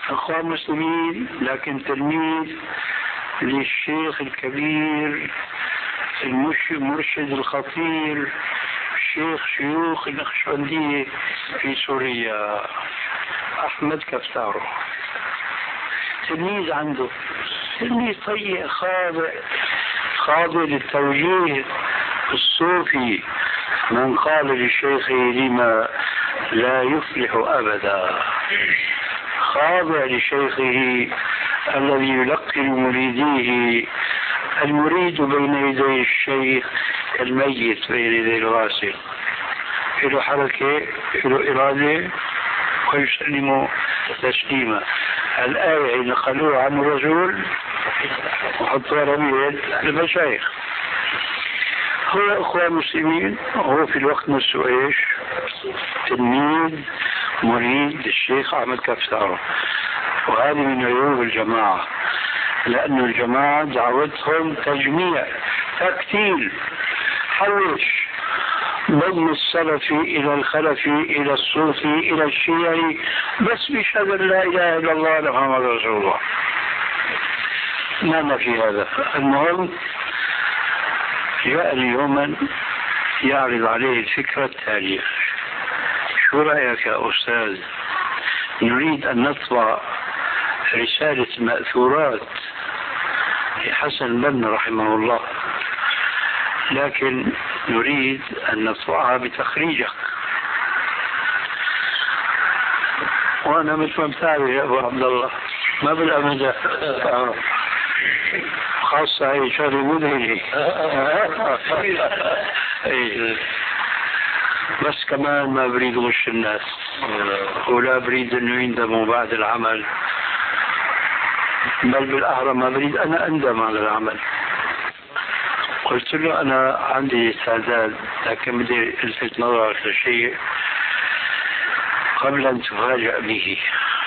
أخوان مسلمين، لكن تلميذ للشيخ الكبير المرشد الخطير شيوخ النقشبندية في سوريا، أحمد كفتارو. تلميذ عنده، تلميذ طيب خاضع للتوجيه الصوفي، من قال لشيخه لما لا يفلح أبدا، خاضع لشيخه الذي يلقن مريديه. المريد بين يدي الشيخ كالميت بين يدي الغاسل، له حركة، له إرادة، ويسلم تسليما. الآية نقلوها عن الرسول وحطوها بيد المشايخ. هو أخوة مسلمين، هو في الوقت نفسه إيش؟ تلميذ مريد للشيخ أحمد كفتارو. وهذه من عيوب الجماعة، لأن الجماعة دعوتهم تجميع، تكتيل، حوش، ضم السلفي إلى الخلفي إلى الصوفي إلى الشيعي، بس بشهادة لا إله إلا الله محمد رسول الله. ما في هذا. المهم، جاء لي يوما يعرض عليه الفكرة التالية: شو رأيك يا أستاذ، نريد أن نطبع رسالة مأثورات لحسن البنا رحمه الله، لكن نريد أن نطبعها بتخريجك. وأنا مثل ما بتعرف يا أبو عبد الله، ما بالأمزح، خاصة هي شغلة مدهنة. بس كمان ما بريد غش الناس، ولا بريد انه يندموا بعد العمل، بل بالاحرى ما بريد انا اندم على العمل. قلت له انا عندي استعداد، لكن بدي الفت نظرك لشيء قبل ان تفاجأ به.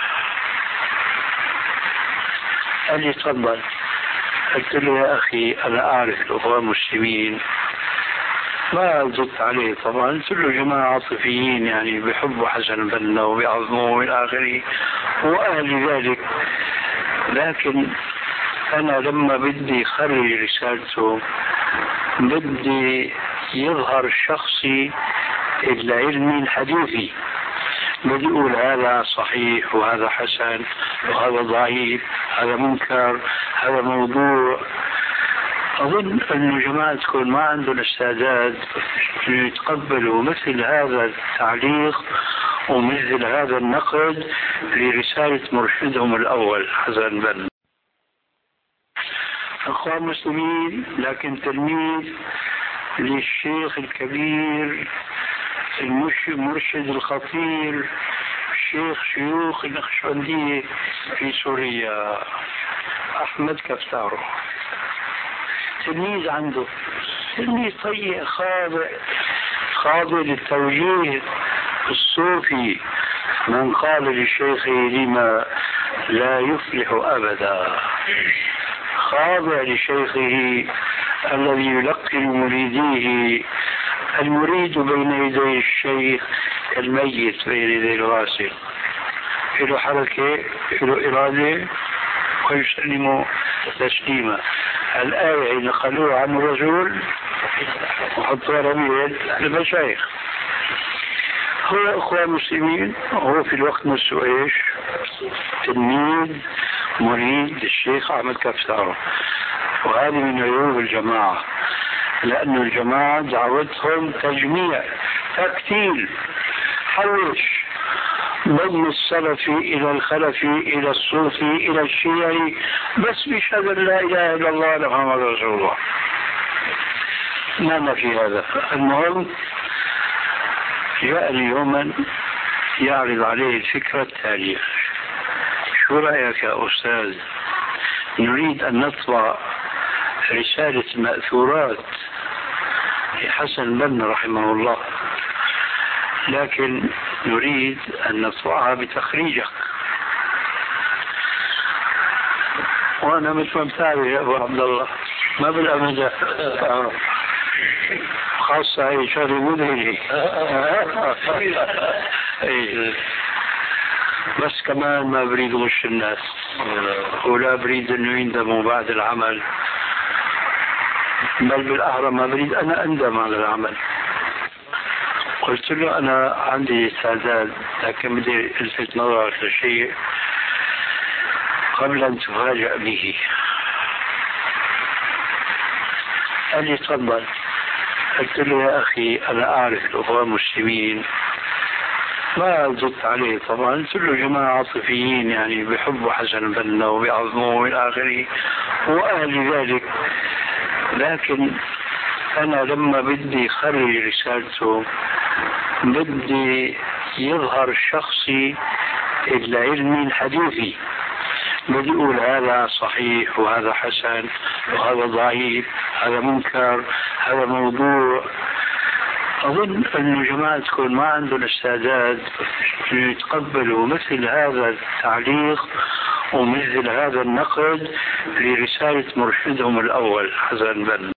قال لي تفضل. قلت له يا اخي انا اعرف الاخوة المسلمين، ما زدت عليه طبعا، قلت له جماعة عاطفيين يعني بيحبوا حسن البنا وبيعظموه والى اخره، واهل ذلك، لكن انا لما بدي خرج رسالته بدي يظهر شخصي العلمي الحديثي، بدي اقول هذا صحيح وهذا حسن وهذا ضعيف، هذا منكر، هذا موضوع. أظن أن جماعتكم ما عندهم استعداد يتقبلوا مثل هذا التعليق ومثل هذا النقد لرسالة مرشدهم الأول حسن البنا. أخوان مسلمين، لكن تلميذ للشيخ الكبير المرشد الخطير شيوخ النقشبندية في سوريا، أحمد كفتارو. تلميذ عنده، تلميذ طيب خاضع للتوجيه الصوفي، من قال لشيخه لما لا يفلح أبدا، خاضع لشيخه الذي يلقن مريديه. المريد بين يدي الشيخ كالميت بين يدي الغاسل، له حركة، له إرادة، ويسلم تسليما. الآية نقلوها عن الرسول وحطوها بيد المشايخ. هو أخوة مسلمين، هو في الوقت نفسه إيش؟ تلميذ مريد للشيخ أحمد كفتارو. وهذه من عيوب الجماعة، لأن الجماعة دعوتهم تجميع، تكتيل، حوش، ضم السلفي إلى الخلفي إلى الصوفي إلى الشيعي، بس بشهادة لا إله إلا الله محمد رسول الله. ما في هذا. المهم، جاء لي يوما يعرض عليه الفكرة التالية: شو رأيك يا أستاذ، نريد أن نطبع رسالة مأثورات لحسن البنا رحمه الله، لكن نريد أن نطبعها بتخريجك. وأنا مثل ما بتعرف يا أبو عبد الله، ما بالأمزح، خاصة هي شغلة مدهنة. بس كمان ما بريد غش الناس، ولا بريد انه يندموا بعد العمل، بل بالاحرى ما بريد انا اندم على العمل. قلت له انا عندي استعداد، لكن بدي الفت نظرك لشيء قبل ان تفاجأ به. قال لي تفضل. قلت له يا اخي انا اعرف الاخوان المسلمين، ما زدت عليه طبعا، قلت له جماعة عاطفيين يعني بيحبوا حسن البنا وبيعظموه والى اخره واهل ذلك، لكن انا لما بدي خرج رسالته بدي يظهر شخصي العلمي الحديثي، بدي اقول هذا صحيح وهذا حسن وهذا ضعيف، هذا منكر، هذا موضوع. أظن أن جماعتكم ما عندهم استعداد يتقبلوا مثل هذا التعليق ومثل هذا النقد لرسالة مرشدهم الأول حسن البنا.